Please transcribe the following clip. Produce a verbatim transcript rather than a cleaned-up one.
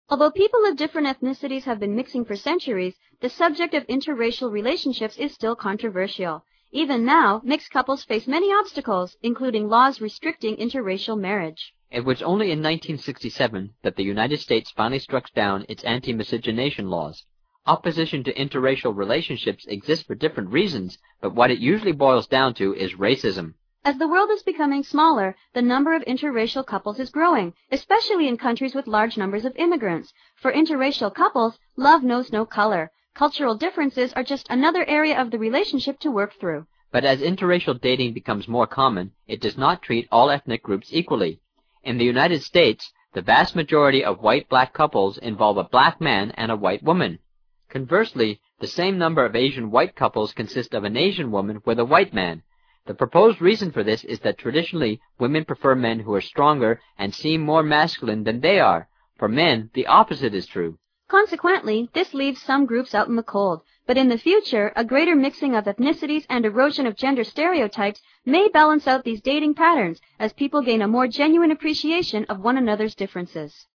Although people of different ethnicities have been mixing for centuries, the subject of interracial relationships is still controversial. Even now, mixed couples face many obstacles, including laws restricting interracial marriage. It was only in nineteen sixty-seven that the United States finally struck down its anti-miscegenation laws. Opposition to interracial relationships exists for different reasons, but what it usually boils down to is racism. As the world is becoming smaller, the number of interracial couples is growing, especially in countries with large numbers of immigrants. For interracial couples, love knows no color. Cultural differences are just another area of the relationship to work through. But as interracial dating becomes more common, it does not treat all ethnic groups equally. In the United States, the vast majority of white-black couples involve a black man and a white woman. Conversely, the same number of Asian-white couples consist of an Asian woman with a white man. The proposed reason for this is that traditionally, women prefer men who are stronger and seem more masculine than they are. For men, the opposite is true. Consequently, this leaves some groups out in the cold. But in the future, a greater mixing of ethnicities and erosion of gender stereotypes may balance out these dating patterns as people gain a more genuine appreciation of one another's differences.